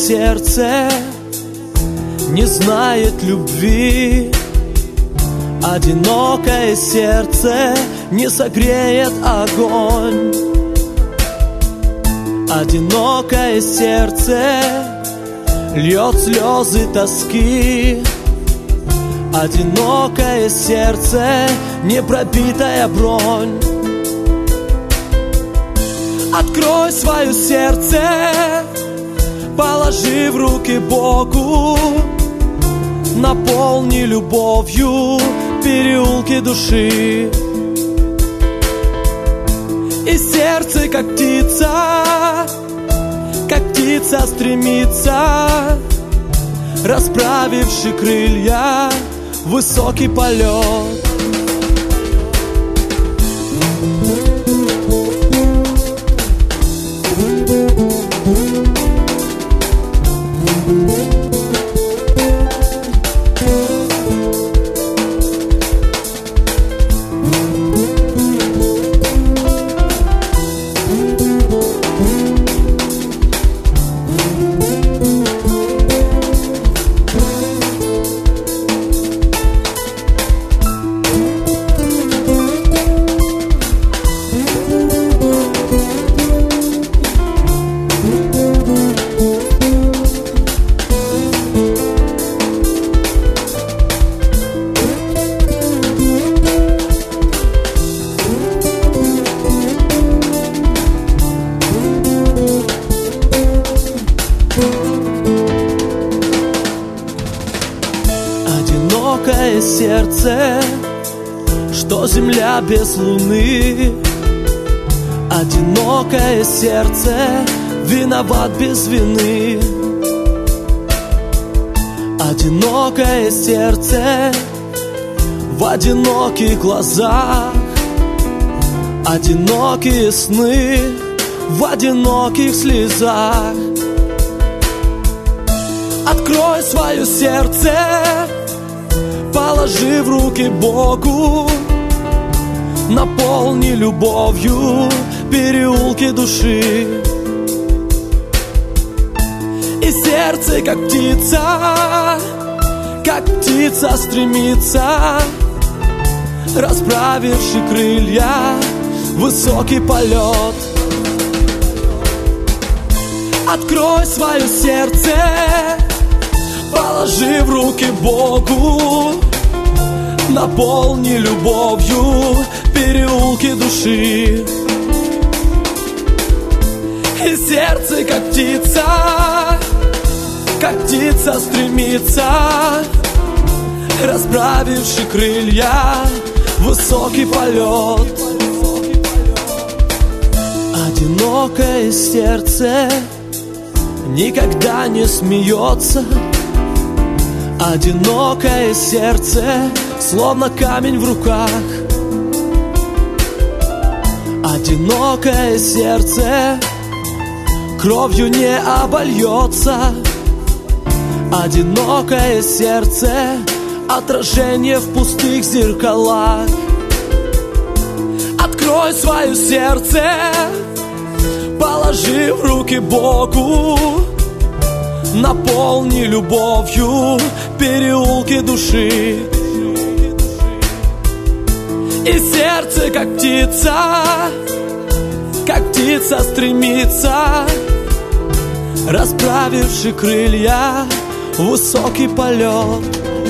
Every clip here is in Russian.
сердце не знает любви. Одинокое сердце не согреет огонь. Одинокое сердце льет слезы тоски. Одинокое сердце не пробитая бронь. Открой свое сердце, положи в руки Богу, наполни любовью переулки души. И сердце, как птица стремится, расправивши крылья, в высокий полет. Одинокое сердце, что земля без луны. Одинокое сердце виноват без вины. Одинокое сердце в одиноких глазах. Одинокие сны в одиноких слезах. Открой свое сердце, положи в руки Богу, наполни любовью переулки души. И сердце, как птица стремится, расправивши крылья, в высокий полет. Открой свое сердце, положи в руки Богу, наполни любовью переулки души. И сердце, как птица стремится, расправивши крылья, в высокий полет. Одинокое сердце никогда не смеется. Одинокое сердце, словно камень в руках. Одинокое сердце кровью не обольется. Одинокое сердце отражение в пустых зеркалах. Открой свое сердце, положи в руки Богу, наполни любовью переулки души. И сердце, как птица стремится, расправивши крылья, в высокий полет.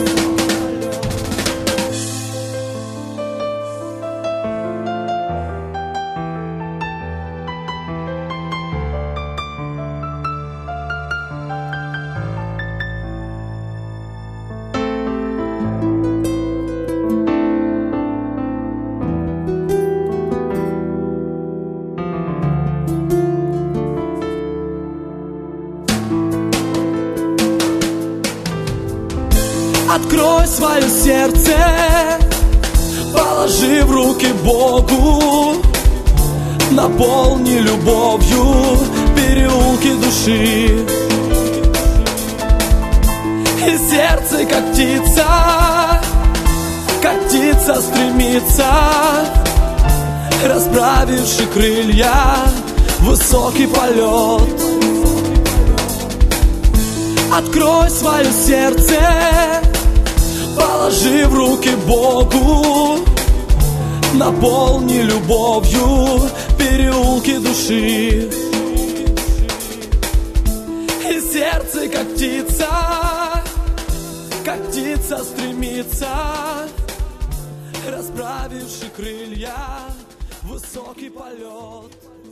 Открой свое сердце, положи в руки Богу, наполни любовью переулки души. И сердце, как птица стремится, расправивши крылья, в высокий полет. Открой свое сердце, положи в руки Богу, наполни любовью переулки души. И сердце, как птица стремится, расправивши крылья, высокий полет.